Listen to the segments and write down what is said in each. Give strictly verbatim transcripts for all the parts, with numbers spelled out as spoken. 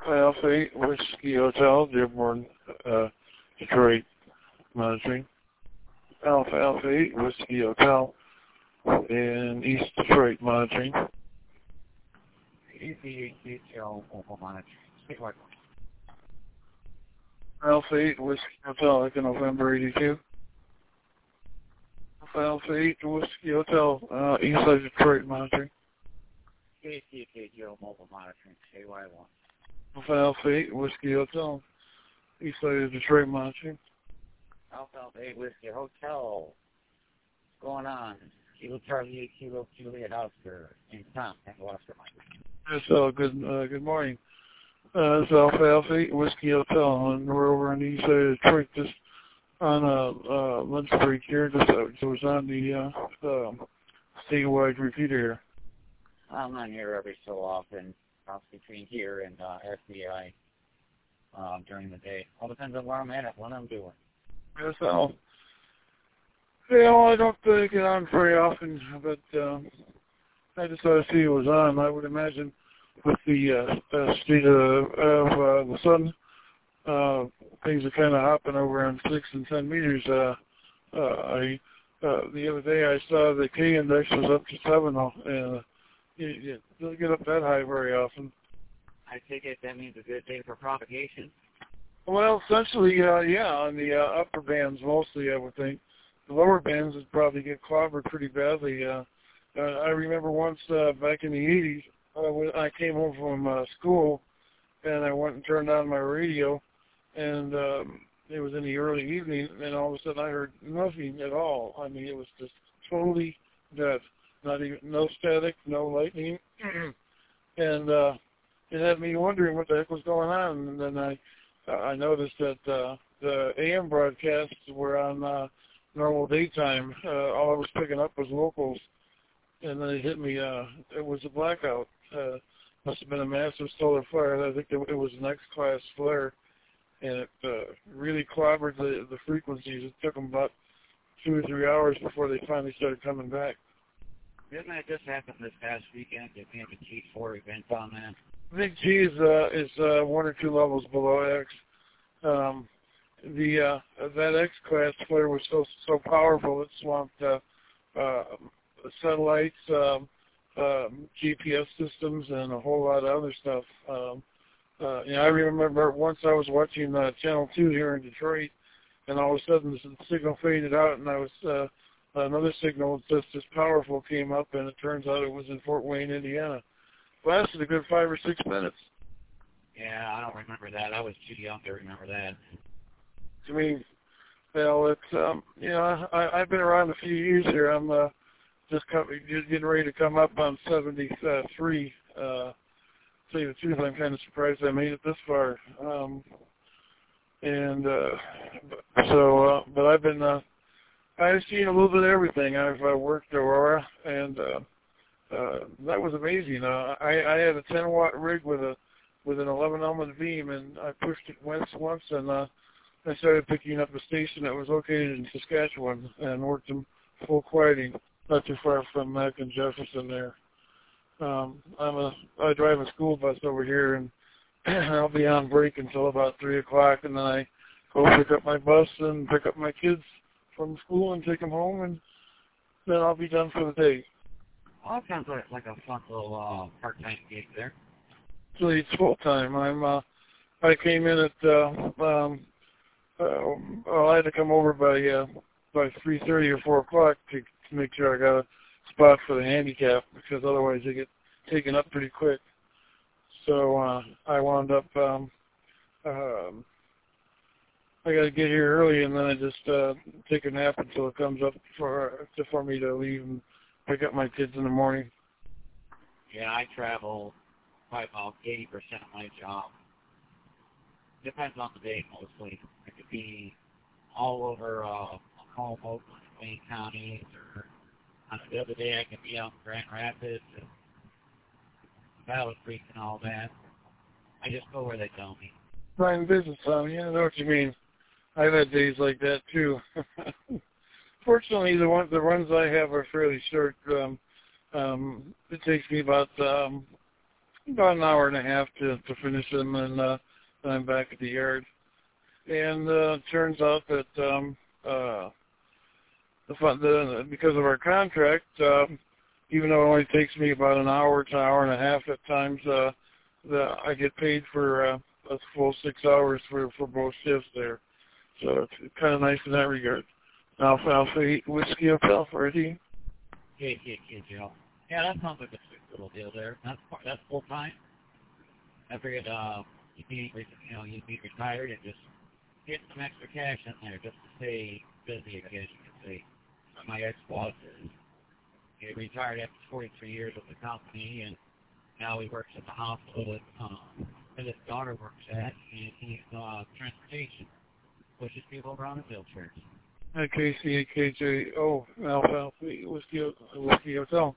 Alpha Alpha eight Whiskey Hotel, Dearborn, uh, Detroit, monitoring. Alpha Alpha eight Whiskey Hotel in East Detroit, monitoring. E C H L monitoring. Statewide. Alpha eight Whiskey Hotel, like in November eighty-two. Alpha Alpha eight Whiskey Hotel, uh, East Side Detroit, monitoring. E C H L mobile monitoring. Statewide one. Alpha Alpha eight Whiskey Hotel, East Side of Detroit, monitoring. Alpha Alpha eight Whiskey Hotel. What's going on? Kilo Charlie eight Kilo Juliet Oscar in Tom and Oscar Mike. Yes, uh, good, uh, good morning. Uh, it's Alpha Alpha eight Whiskey Hotel, and we're over on the east side of Detroit, just on a uh, lunch break here. Just uh, it was on the uh, uh, statewide repeater here. I'm on here every so often, cross between here and uh, S B I um, during the day. All depends on where I'm at, what I'm doing. Yes, Al. Yeah, well, I don't uh, get on very often, but uh, I just thought to see it was on. I would imagine with the uh, uh, state of, of uh, the sun, uh, things are kind of hopping over on six and ten meters. Uh, uh, I uh, the other day I saw the K index was up to seven, and uh, you, you don't get up that high very often. I take it that means a good day for propagation. Well, essentially, uh, yeah, on the uh, upper bands mostly, I would think. The lower bands would probably get clobbered pretty badly. Uh, uh, I remember once uh, back in the eighties, uh, when I came home from uh, school, and I went and turned on my radio, and um, it was in the early evening, and all of a sudden I heard nothing at all. I mean, it was just totally dead. Not even, no static, no lightning, and uh, it had me wondering what the heck was going on. And then I, I noticed that uh, the A M broadcasts were on uh, normal daytime. Uh, all I was picking up was locals, and then it hit me. Uh, it was a blackout. Uh, must have been a massive solar flare. I think it was an X-class flare, and it uh, really clobbered the, the frequencies. It took them about two or three hours before they finally started coming back. Didn't that just happen this past weekend? Did we have a G four event on that? Big G is, uh, is uh, one or two levels below X. Um, the uh, that X-class flare was so so powerful it swamped uh, uh, satellites, um, uh, G P S systems, and a whole lot of other stuff. Um, uh, you know, I remember once I was watching uh, Channel two here in Detroit, and all of a sudden the signal faded out, and I was uh, another signal just as powerful came up, and it turns out it was in Fort Wayne, Indiana. Lasted a good five or six minutes. Yeah, I don't remember that. I was too young to remember that. I mean, well, it's um, you know, I, I've been around a few years here. I'm uh, just, coming, just getting ready to come up on seventy-three. Uh, to tell you the truth, I'm kind of surprised I made it this far. Um, and uh, so, uh, but I've been, uh, I've seen a little bit of everything. I've uh, worked Aurora, and uh, uh, that was amazing. Uh, I, I had a ten watt rig with a with an eleven element beam, and I pushed it once, once, and uh, I started picking up a station that was located in Saskatchewan and worked in full quieting, not too far from Mac and Jefferson there. Um, I'm a, I drive a school bus over here, and I'll be on break until about three o'clock, and then I go pick up my bus and pick up my kids from school and take them home, and then I'll be done for the day. Well, that sounds like, like a fun little uh, part-time gig there. Actually, it's full time. I'm. Uh, I came in at. Uh, um, uh, well, I had to come over by uh, by three thirty or four o'clock to, to make sure I got a spot for the handicap, because otherwise they get taken up pretty quick. So uh, I wound up. Um, um, I got to get here early, and then I just uh, take a nap until it comes up for to, for me to leave and pick up my kids in the morning. Yeah, I travel probably about eighty percent of my job. Depends on the day, mostly. It could be all over uh, home, Oakland, Wayne County, or on the other day I could be out in Grand Rapids and Battle Creek and all that. I just go where they tell me. Fine business, Tom. Yeah, I know what you mean. I've had days like that too. Fortunately, the ones the runs I have are fairly short. Um, um, it takes me about um, about an hour and a half to, to finish them, and uh, then I'm back at the yard. And uh, it turns out that um, uh, the, fun, the because of our contract, uh, even though it only takes me about an hour to an hour and a half at times, uh, the, I get paid for uh, a full six hours for, for both shifts there. So it's kind of nice in that regard. Alfalfa eight Whiskey Hotel for Eddie. Yeah, yeah, yeah, Joe. Yeah, that sounds like a sweet little deal there. That's that's full time. I figured uh, you'd be, you know, you'd be retired and just get some extra cash in there just to stay busy, I guess you could say. My ex-boss is he retired after forty-three years with the company, and now he works at the hospital that, uh, that his daughter works at, and he's uh, transportation, pushes people around the wheelchairs. At K C A K J O Alfalfa eight Whiskey, Whiskey Hotel.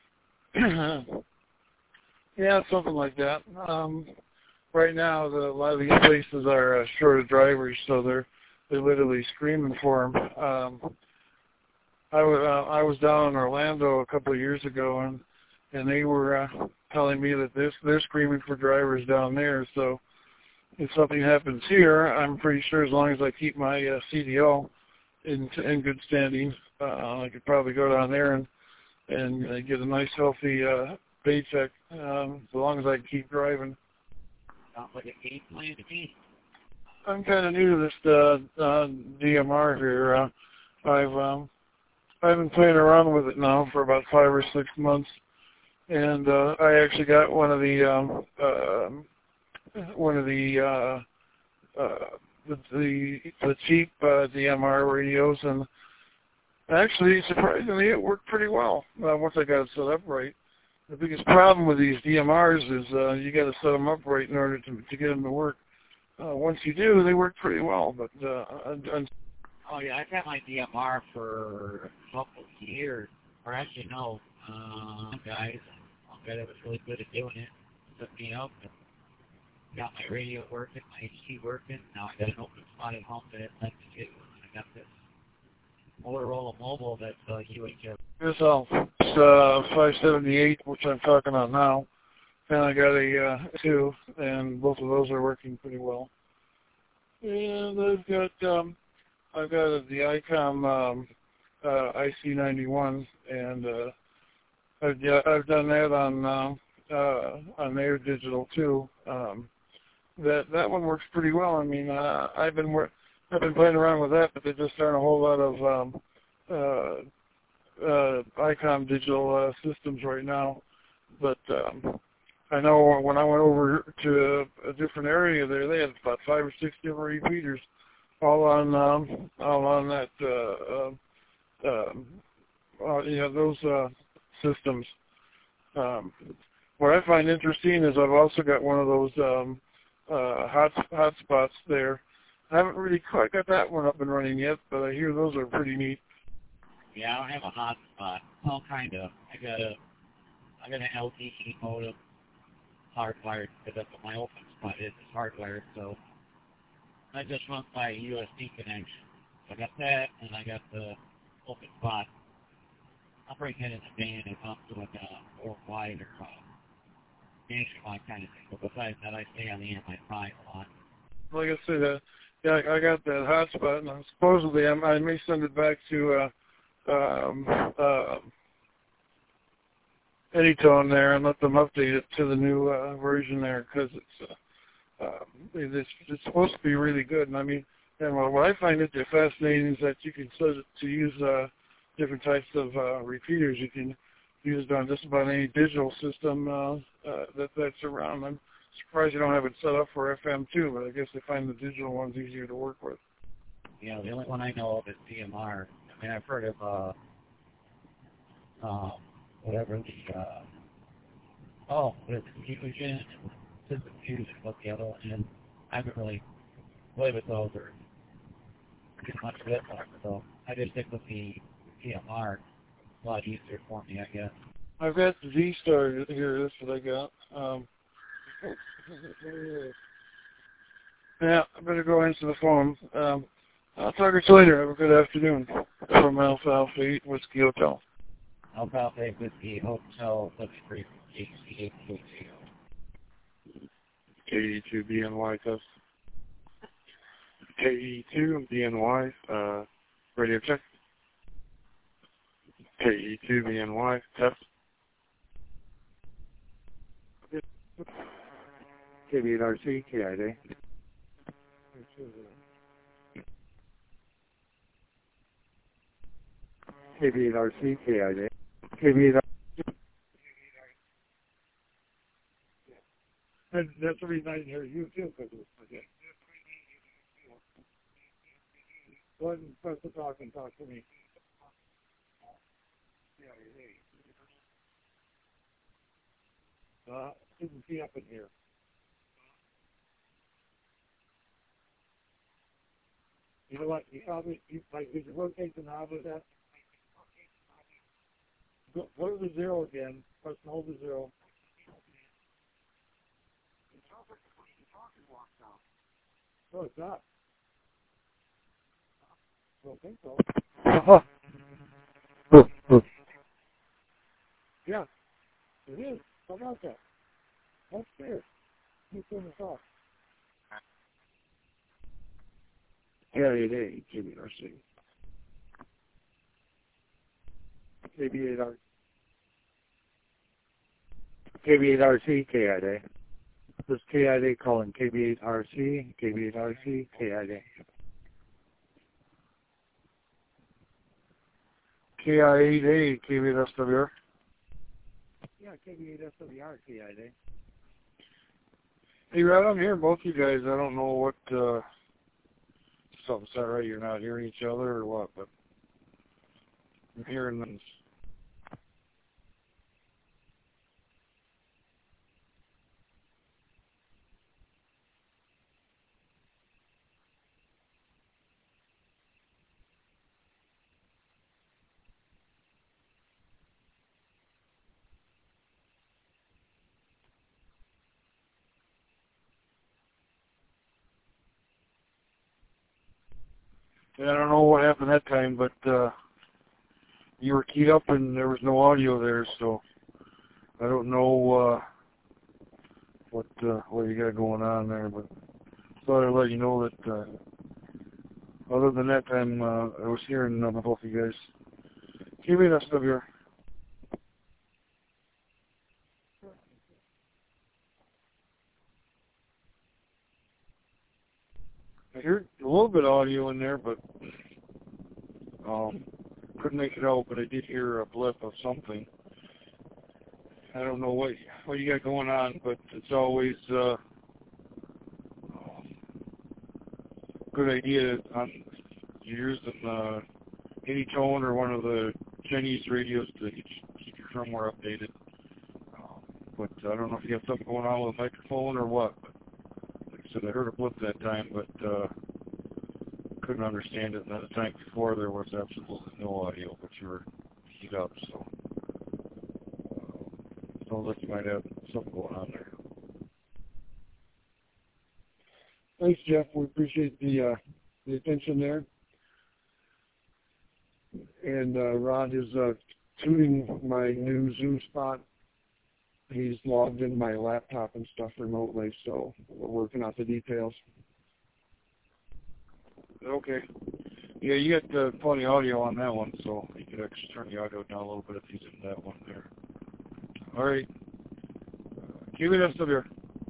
Yeah, something like that. Um, right now, the, a lot of these places are uh, short of drivers, so they're they're literally screaming for them. Um, I was uh, I was down in Orlando a couple of years ago, and and they were uh, telling me that this they're screaming for drivers down there. So if something happens here, I'm pretty sure as long as I keep my uh, C D L in in good standing, uh, I could probably go down there and and uh, get a nice healthy uh, paycheck um, as long as I can keep driving. Sounds like a game plan to me. I'm kind of new to this uh, uh, D M R here. Uh, I've um, I've been playing around with it now for about five or six months, and uh, I actually got one of the um, uh, one of the uh, uh, the, the the cheap uh, D M R radios, and actually, surprisingly, it worked pretty well uh, once I got it set up right. The biggest problem with these D M Rs is uh, you got to set them up right in order to to get them to work. Uh, once you do, they work pretty well. But uh, and, oh yeah, I've had my D M R for a couple of years, or actually no, uh, guys, one guy that was really good at doing it set me up. And got my radio working, my H D working. Now I got an open spot at home that I like to do. I got this Motorola Mobile that's uh, U H F. This is uh, five seventy-eight, which I'm talking on now, and I got a uh, two, and both of those are working pretty well. And I've got um, I've got the ICOM um, uh, I C ninety-one, and uh, I've yeah, I've done that on uh, uh, on Air Digital too. Um, that that one works pretty well. I mean, uh, I've been wor- I've been playing around with that, but there just aren't a whole lot of um, uh, uh, ICOM digital uh, systems right now. But um, I know when I went over to a, a different area there, they had about five or six different repeaters, all on um, all on that uh, uh, uh, uh, you know those uh, systems. Um, what I find interesting is I've also got one of those um, uh, hot hotspots there. I haven't really quite got that one up and running yet, but I hear those are pretty neat. Yeah, I don't have a hotspot. Well, kind of. I got a, I got an L T E modem, hardwired, because that's what my open spot is. It's hardwired, so I just run by a U S B connection. So I got that, and I got the open spot. I'll bring that in the van if I'm doing uh, worldwide or uh, nationwide kind of thing. But besides that, I stay on the M I five a lot. Like I said, uh, yeah, I got that hotspot, and supposedly I, I may send it back to uh, um, uh, Anytone there and let them update it to the new uh, version there, because it's, uh, uh, it's it's supposed to be really good. And I mean, and what I find it fascinating is that you can set it to use uh, different types of uh, repeaters. You can use it on just about any digital system uh, uh, that that's around. I'm surprised you don't have it set up for F M too, but I guess they find the digital ones easier to work with. Yeah, the only one I know of is D M R. I mean, I've heard of uh, uh, whatever the uh, oh, what is it, Fusion, System Fusion, what's the other one? And I haven't really played with those or get much of it, so I just stick with the D M R. It's a lot easier for me, I guess. I've got the V-Star here. That's what I got. Um, yeah, I better go answer the phone. Um, I'll talk to you later. Have a good afternoon. From Alfalfa eight Whiskey Hotel. Alfalfa eight Whiskey Hotel, looking for H C H. K E two B N Y test. K E two B N Y, uh, radio check. K E two B N Y test. K B eight R C, K I D. K B eight R C, K I D. K B eight R C. And that's the reason I didn't hear you too, because it was okay. Go ahead and press the talk and talk to me. Uh, didn't see up in here. You know what? You probably, you, like, did you rotate the knob with that? Go, go to the zero again. Press and hold the zero. No, it's not. I don't think so. Uh-huh. Yeah, it is. How about that? That's fair. You turn this off. K I D, K B eight R C. K B eight R C. K B eight R C, K I D. This is K I D calling K B eight R C, K B eight R C, K I D. K I eight A, K B eight S W R. Yeah, K B eight S W R, K I D. Hey, Rod, I'm hearing both you guys. I don't know what, uh, something's not right. You're not hearing each other or what, but I'm hearing them. Yeah, I don't know what happened that time, but, uh, you were keyed up and there was no audio there, so I don't know, uh, what, uh, what you got going on there, but thought I'd let you know that, uh, other than that time, uh, I was hearing uh, both of you guys. K B eight S W R. I heard a little bit of audio in there, but um, couldn't make it out, but I did hear a blip of something. I don't know what what you got going on, but it's always uh, a good idea on using uh, any tone or one of the Chinese radios to keep your firmware updated. Uh, but I don't know if you have something going on with a microphone or what. But like I said, I heard a blip that time, but uh, couldn't understand it. And the time before there was absolutely no audio, but you were keyed up, so uh, sounds like you might have something going on there. Thanks, Jeff. We appreciate the uh, the attention there. And uh, Rod is uh, tuning my new Zoom spot. He's logged in my laptop and stuff remotely, so we're working out the details. Okay. Yeah, you got uh, plenty of audio on that one, so you could actually turn the audio down a little bit if he's in that one there. All right. Keep it S W R.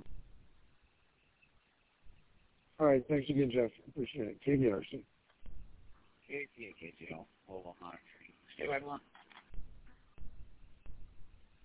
All right. Thanks again, Jeff. Appreciate it. K B R C. K T A K T L, mobile monitoring. Stay right along.